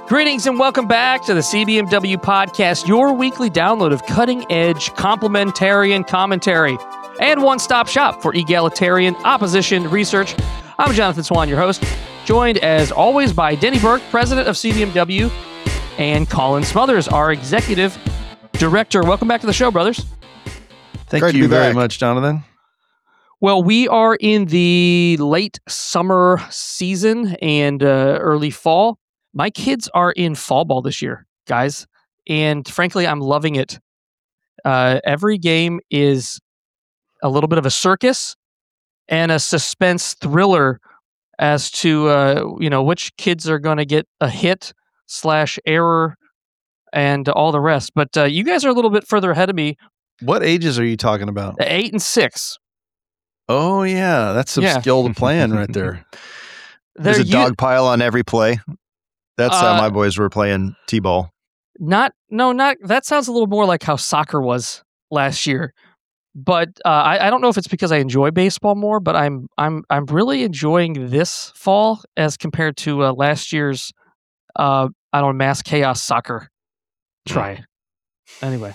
Greetings and welcome back to the CBMW Podcast, your weekly download of cutting-edge complementarian commentary and one-stop shop for egalitarian opposition research. I'm Jonathan Swan, your host, joined as always by Denny Burke, president of CBMW, and Colin Smothers, our executive director. Welcome back to the show, brothers. Thank you very much, Jonathan. Well, we are in the late summer season and early fall. My kids are in fall ball this year, guys, and frankly, I'm loving it. Every game is a little bit of a circus and a suspense thriller as to which kids are going to get a hit / error and all the rest. But you guys are a little bit further ahead of me. What ages are you talking about? 8 and 6. Oh yeah, that's some skill to plan right there. There's a dog pile on every play. That's how my boys were playing t-ball. Not that sounds a little more like how soccer was last year. But I don't know if it's because I enjoy baseball more, but I'm really enjoying this fall as compared to last year's mass chaos soccer try. Anyway.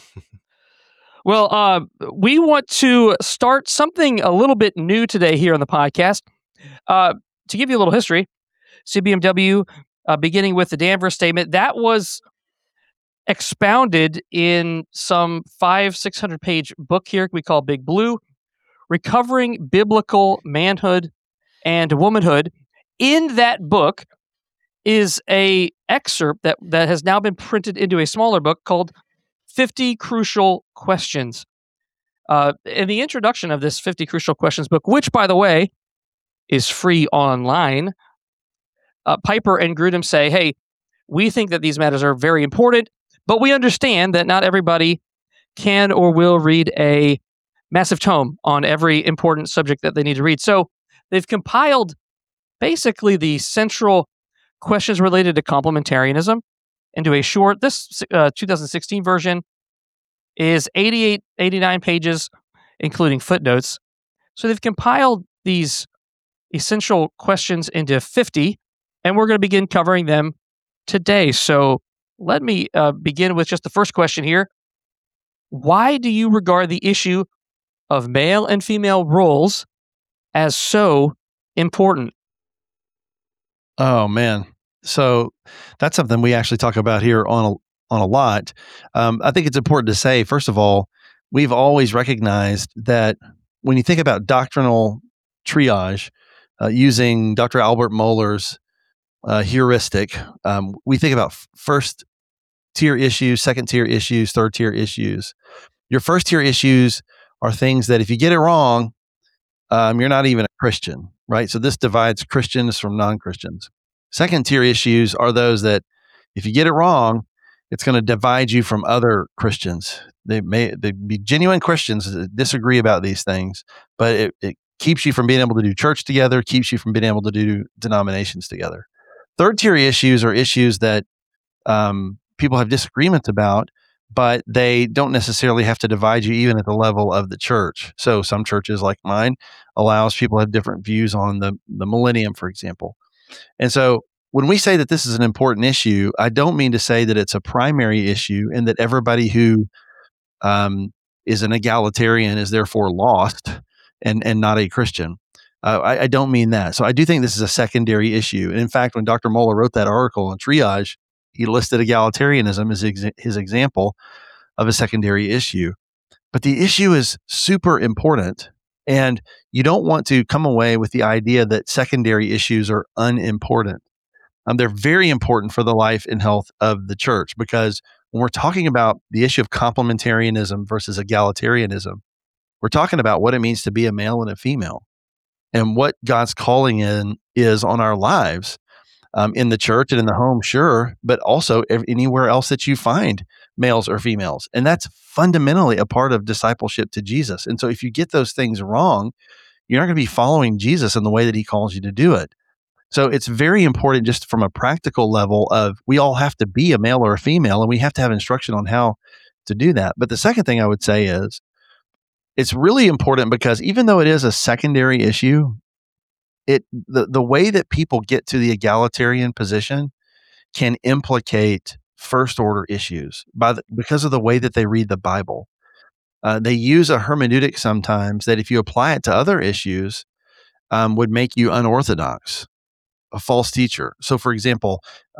Well, we want to start something a little bit new today here on the podcast. To give you a little history, CBMW, beginning with the Danvers Statement, that was expounded in some 500-600 page book here we call Big Blue, Recovering Biblical Manhood and Womanhood. In that book is a excerpt that has now been printed into a smaller book called 50 Crucial Questions. In the introduction of this 50 Crucial Questions book, which, by the way, is free online, Piper and Grudem say, hey, we think that these matters are very important, but we understand that not everybody can or will read a massive tome on every important subject that they need to read. So they've compiled basically the central questions related to complementarianism into a short, this 2016 version is 89 pages, including footnotes. So they've compiled these essential questions into 50, and we're going to begin covering them today. So let me begin with just the first question here. Why do you regard the issue of male and female roles as so important? Oh, man. So that's something we actually talk about here on a lot. I think it's important to say, first of all, we've always recognized that when you think about doctrinal triage, using Dr. Albert Mohler's heuristic, we think about first tier issues, second tier issues, third tier issues. Your first tier issues are things that if you get it wrong, you're not even a Christian, right? So this divides Christians from non-Christians. Second tier issues are those that if you get it wrong, it's going to divide you from other Christians. They be genuine Christians that disagree about these things, but it keeps you from being able to do church together, keeps you from being able to do denominations together. Third tier issues are issues that people have disagreements about, but they don't necessarily have to divide you even at the level of the church. So some churches like mine allows people to have different views on the millennium, for example. And so when we say that this is an important issue, I don't mean to say that it's a primary issue and that everybody who is an egalitarian is therefore lost and not a Christian. I don't mean that. So I do think this is a secondary issue. And in fact, when Dr. Mohler wrote that article on triage, he listed egalitarianism as his example of a secondary issue. But the issue is super important. And you don't want to come away with the idea that secondary issues are unimportant. They're very important for the life and health of the church, because when we're talking about the issue of complementarianism versus egalitarianism, we're talking about what it means to be a male and a female and what God's calling in is on our lives in the church and in the home, sure, but also anywhere else that you find males or females. And that's fundamentally a part of discipleship to Jesus. And so if you get those things wrong, you're not going to be following Jesus in the way that he calls you to do it. So it's very important just from a practical level of we all have to be a male or a female, and we have to have instruction on how to do that. But the second thing I would say is it's really important because even though it is a secondary issue, the way that people get to the egalitarian position can implicate first order issues because of the way that they read the Bible. They use a hermeneutic sometimes that if you apply it to other issues, would make you unorthodox, a false teacher. So, for example,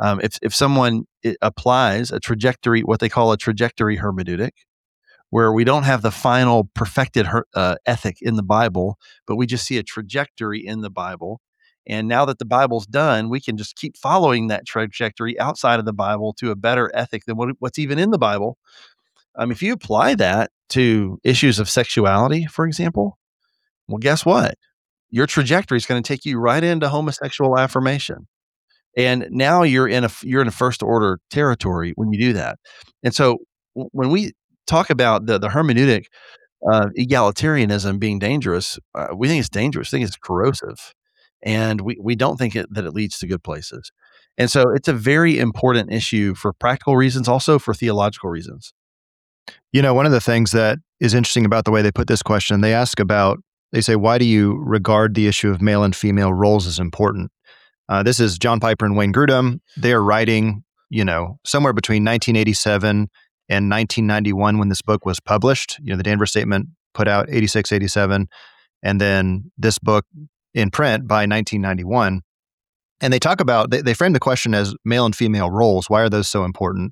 if someone applies what they call a trajectory hermeneutic, where we don't have the final perfected ethic in the Bible, but we just see a trajectory in the Bible. And now that the Bible's done, we can just keep following that trajectory outside of the Bible to a better ethic than what's even in the Bible. If you apply that to issues of sexuality, for example, well, guess what? Your trajectory is going to take you right into homosexual affirmation. And now you're in a first order territory when you do that. And so when we talk about the hermeneutic, egalitarianism being dangerous, we think it's dangerous. We think it's corrosive. And we don't think that it leads to good places. And so it's a very important issue for practical reasons, also for theological reasons. One of the things that is interesting about the way they put this question, they say, why do you regard the issue of male and female roles as important? This is John Piper and Wayne Grudem. They are writing, somewhere between 1987 and 1991 when this book was published. The Danvers Statement put out 86, 87, and then this book in print by 1991. And they talk about, they frame the question as male and female roles. Why are those so important?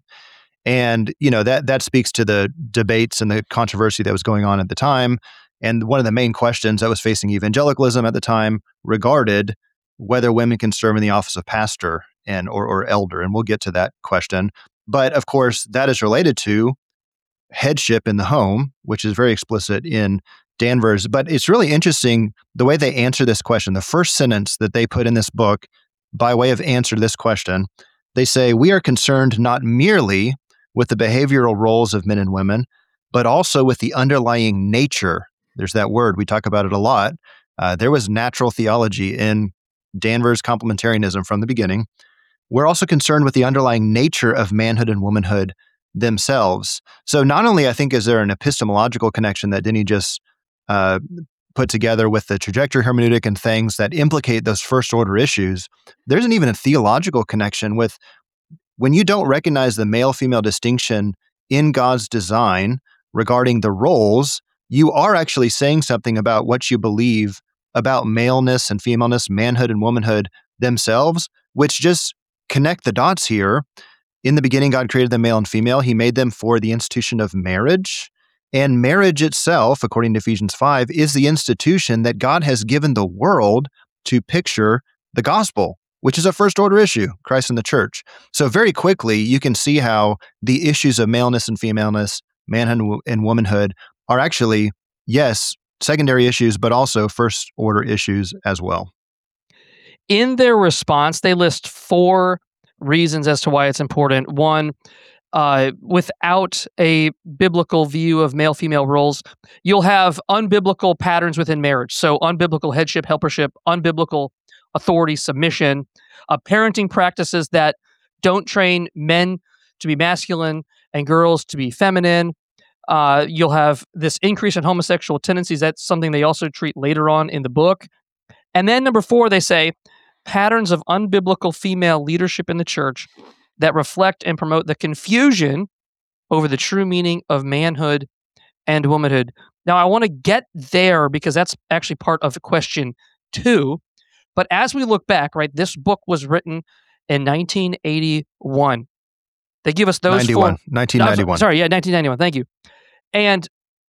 And, that speaks to the debates and the controversy that was going on at the time. And one of the main questions that was facing evangelicalism at the time regarded whether women can serve in the office of pastor or elder. And we'll get to that question. But of course, that is related to headship in the home, which is very explicit in Danvers. But it's really interesting the way they answer this question. The first sentence that they put in this book by way of answer to this question, they say, we are concerned not merely with the behavioral roles of men and women, but also with the underlying nature. There's that word. We talk about it a lot. There was natural theology in Danvers complementarianism from the beginning. We're also concerned with the underlying nature of manhood and womanhood themselves. So not only, I think, is there an epistemological connection that Denny just put together with the trajectory hermeneutic and things that implicate those first order issues, there's even a theological connection with when you don't recognize the male-female distinction in God's design regarding the roles, you are actually saying something about what you believe about maleness and femaleness, manhood and womanhood themselves, which just connect the dots here. In the beginning, God created them male and female. He made them for the institution of marriage. And marriage itself, according to Ephesians 5, is the institution that God has given the world to picture the gospel, which is a first order issue, Christ and the church. So very quickly, you can see how the issues of maleness and femaleness, manhood and womanhood are actually, yes, secondary issues, but also first order issues as well. In their response, they list 4 reasons as to why it's important. One, without a biblical view of male-female roles, you'll have unbiblical patterns within marriage. So unbiblical headship, helpership, unbiblical authority, submission, parenting practices that don't train men to be masculine and girls to be feminine. You'll have this increase in homosexual tendencies. That's something they also treat later on in the book. And then number 4, they say, patterns of unbiblical female leadership in the church that reflect and promote the confusion over the true meaning of manhood and womanhood. Now, I want to get there because that's actually part of question 2. But as we look back, right, this book was written in 1981. They give us those 1991. Sorry, 1991. Thank you. And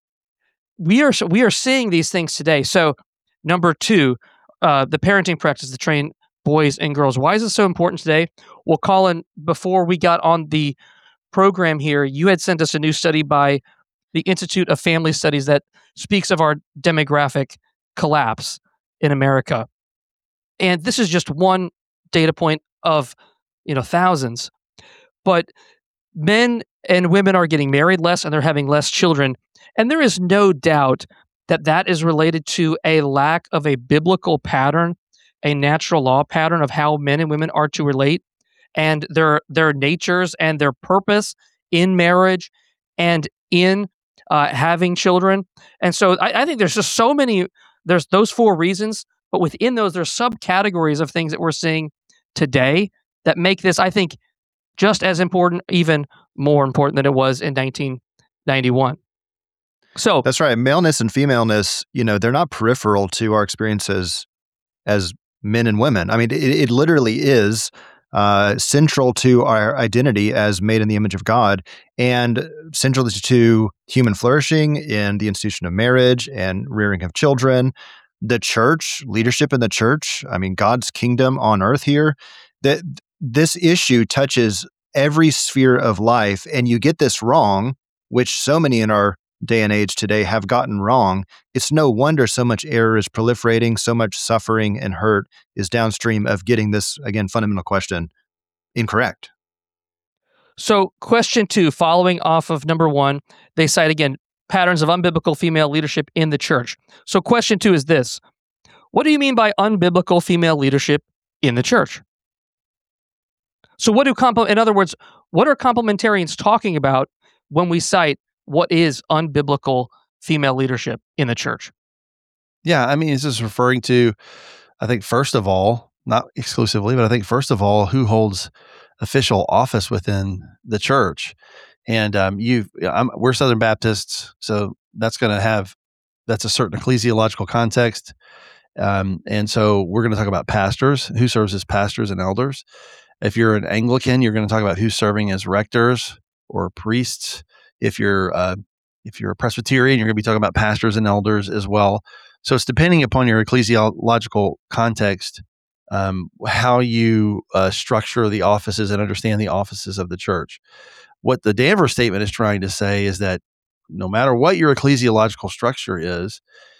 we are seeing these things today. So, number 2, the parenting practice to train boys and girls. Why is it so important today? Well, Colin, before we got on the program here, you had sent us a new study by the Institute of Family Studies that speaks of our demographic collapse in America. And this is just one data point of, thousands. But men and women are getting married less and they're having less children. And there is no doubt that that is related to a lack of a biblical pattern, a natural law pattern of how men and women are to relate and their natures and their purpose in marriage and in having children. And so I think there's just there's those 4 reasons, but within those, there's subcategories of things that we're seeing today that make this, I think, just as important, even more important than it was in 1991. So That's right. Maleness and femaleness, they're not peripheral to our experiences as men and women. I mean, it literally is central to our identity as made in the image of God, and central to human flourishing in the institution of marriage and rearing of children, the church, leadership in the church. I mean, God's kingdom on earth here. That this issue touches every sphere of life, and you get this wrong, which so many in our day and age today have gotten wrong. It's no wonder so much error is proliferating, so much suffering and hurt is downstream of getting this, again, fundamental question incorrect. So, question 2, following off of number 1, they cite again patterns of unbiblical female leadership in the church. So, question 2 is this: what do you mean by unbiblical female leadership in the church? So, in other words, what are complementarians talking about when we cite what is unbiblical female leadership in the church? Yeah, I mean, this is referring to, I think, first of all, not exclusively, but I think first of all, who holds official office within the church. And we're Southern Baptists, so that's a certain ecclesiological context. And so we're going to talk about pastors, who serves as pastors and elders. If you're an Anglican, you're going to talk about who's serving as rectors or priests. If you're a Presbyterian, you're going to be talking about pastors and elders as well. So it's depending upon your ecclesiological context, how you structure the offices and understand the offices of the church. What the Danvers statement is trying to say is that no matter what your ecclesiological structure is,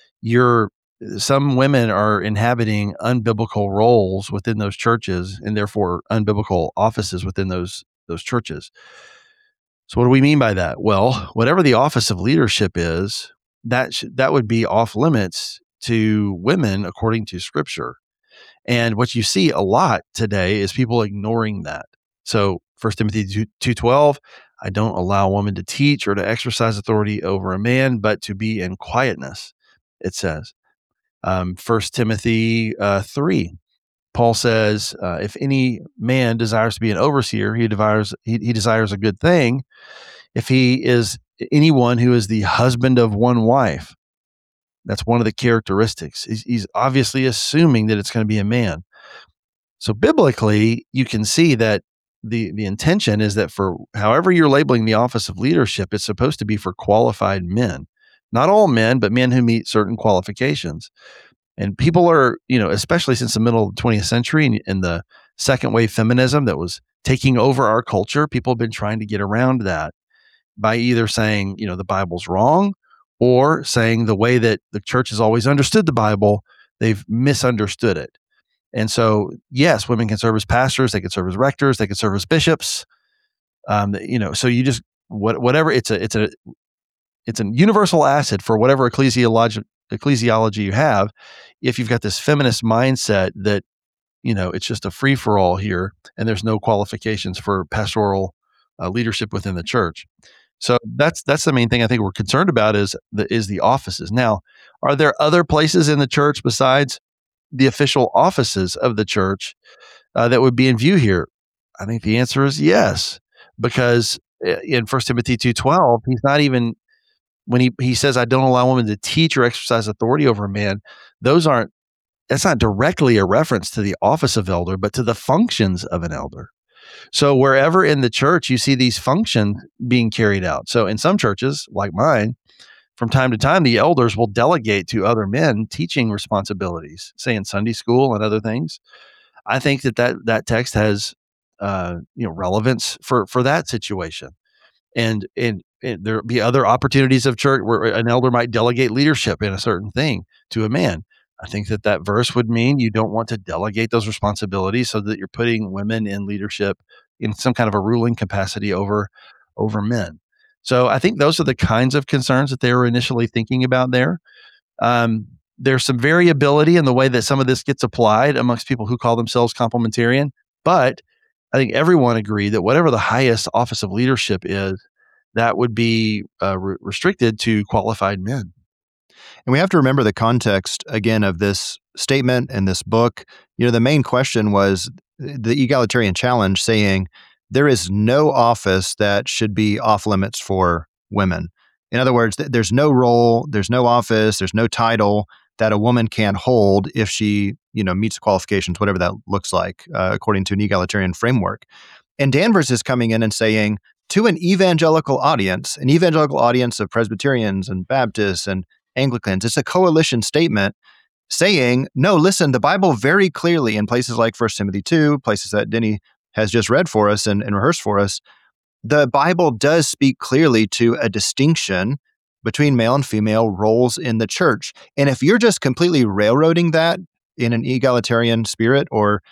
some women are inhabiting unbiblical roles within those churches and therefore unbiblical offices within those churches. So what do we mean by that? Well, whatever the office of leadership is, that would be off limits to women according to Scripture. And what you see a lot today is people ignoring that. So 1 Timothy 2:12, I don't allow a woman to teach or to exercise authority over a man, but to be in quietness, it says. 1 Timothy 3, Paul says, if any man desires to be an overseer, he desires a good thing. If he is anyone who is the husband of one wife, that's one of the characteristics. He's obviously assuming that it's going to be a man. So biblically, you can see that the intention is that for however you're labeling the office of leadership, it's supposed to be for qualified men. Not all men, but men who meet certain qualifications. And people are, especially since the middle of the 20th century and the second wave feminism that was taking over our culture, people have been trying to get around that by either saying, the Bible's wrong, or saying the way that the church has always understood the Bible, they've misunderstood it. And so, yes, women can serve as pastors, they can serve as rectors, they can serve as bishops. So you just whatever it's a universal asset for whatever ecclesiology you have. If you've got this feminist mindset that it's just a free for all here, and there's no qualifications for pastoral leadership within the church. So that's the main thing I think we're concerned about is the offices. Now, are there other places in the church besides the official offices of the church that would be in view here? I think the answer is yes, because in 1 Timothy 2:12, he's not even, when he says, I don't allow women to teach or exercise authority over a man, that's not directly a reference to the office of elder, but to the functions of an elder. So wherever in the church you see these functions being carried out. So in some churches, like mine, from time to time, the elders will delegate to other men teaching responsibilities, say in Sunday school and other things. I think that text has relevance for that situation. And there'll be other opportunities of church where an elder might delegate leadership in a certain thing to a man. I think that verse would mean you don't want to delegate those responsibilities so that you're putting women in leadership in some kind of a ruling capacity over men. So I think those are the kinds of concerns that they were initially thinking about there. There's some variability in the way that some of this gets applied amongst people who call themselves complementarian, but I think everyone agreed that whatever the highest office of leadership is, that would be restricted to qualified men. And we have to remember the context, again, of this statement and this book. The main question was the egalitarian challenge saying there is no office that should be off limits for women. In other words, there's no role, there's no office, there's no title that a woman can hold if she, meets the qualifications, whatever that looks like, according to an egalitarian framework. And Danvers is coming in and saying to an evangelical audience of Presbyterians and Baptists and Anglicans, it's a coalition statement saying, no, listen, the Bible very clearly in places like 1 Timothy 2, places that Denny has just read for us and rehearsed for us, the Bible does speak clearly to a distinction between male and female roles in the church. And if you're just completely railroading that in an egalitarian spirit or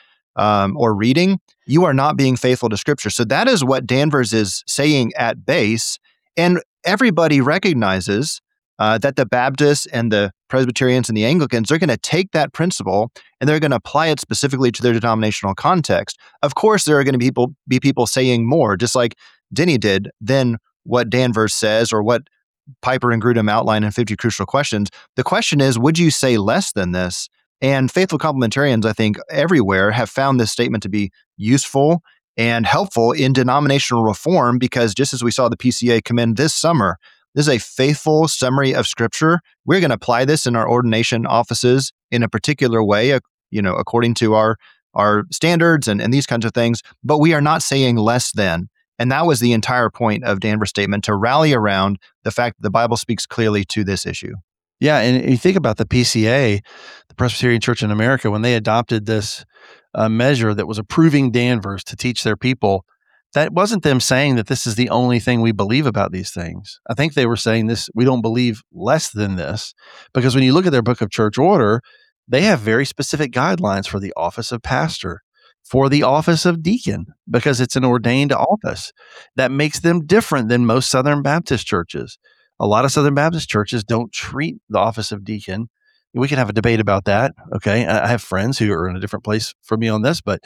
reading, you are not being faithful to Scripture. So that is what Danvers is saying at base. And everybody recognizes that the Baptists and the Presbyterians and the Anglicans are going to take that principle and they're going to apply it specifically to their denominational context. Of course, there are going to be people saying more, just like Denny did, than what Danvers says or what Piper and Grudem outline in 50 Crucial Questions. The question is, would you say less than this? And faithful complementarians, I think, everywhere have found this statement to be useful and helpful in denominational reform because just as we saw the PCA come in this summer, this is a faithful summary of Scripture. We're going to apply this in our ordination offices in a particular way, according to our standards and these kinds of things. But we are not saying less than. And that was the entire point of Danvers' statement, to rally around the fact that the Bible speaks clearly to this issue. Yeah, and you think about the PCA, the Presbyterian Church in America, when they adopted this measure that was approving Danvers to teach their people, that wasn't them saying that this is the only thing we believe about these things. I think they were saying this, we don't believe less than this, because when you look at their Book of Church Order, they have very specific guidelines for the office of pastor, for the office of deacon, because it's an ordained office. That makes them different than most Southern Baptist churches. A lot of Southern Baptist churches don't treat the office of deacon. We can have a debate about that. Okay. I have friends who are in a different place from me on this, but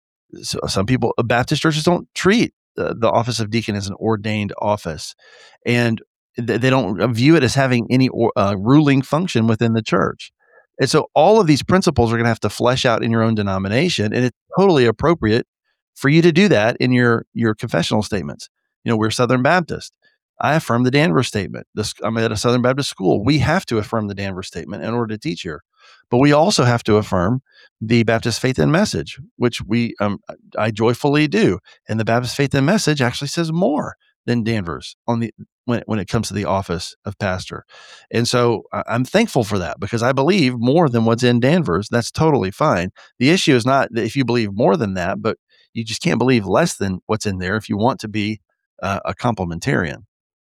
some people, Baptist churches don't treat the office of deacon as an ordained office. And they don't view it as having any ruling function within the church. And so all of these principles are going to have to flesh out in your own denomination. And it's totally appropriate for you to do that in your confessional statements. We're Southern Baptist. I affirm the Danvers statement. I'm at a Southern Baptist school. We have to affirm the Danvers statement in order to teach here. But we also have to affirm the Baptist Faith and Message, which I joyfully do. And the Baptist Faith and Message actually says more than Danvers when it comes to the office of pastor. And so I'm thankful for that because I believe more than what's in Danvers. That's totally fine. The issue is not that if you believe more than that, but you just can't believe less than what's in there if you want to be a complementarian.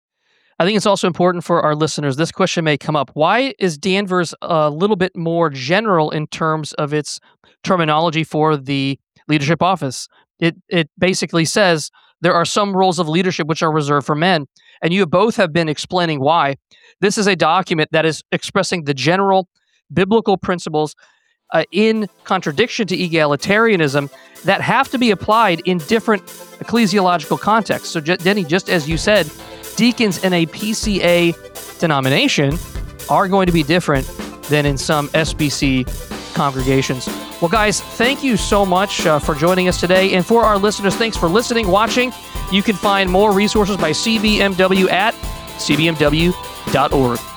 I think it's also important for our listeners. This question may come up. Why is Danvers a little bit more general in terms of its terminology for the leadership office? It basically says there are some roles of leadership which are reserved for men. And you both have been explaining why. This is a document that is expressing the general biblical principles in contradiction to egalitarianism that have to be applied in different ecclesiological contexts. So, Denny, just as you said, deacons in a PCA denomination are going to be different than in some SBC congregations. Well, guys, thank you so much for joining us today. And for our listeners, thanks for listening, watching. You can find more resources by CBMW at cbmw.org.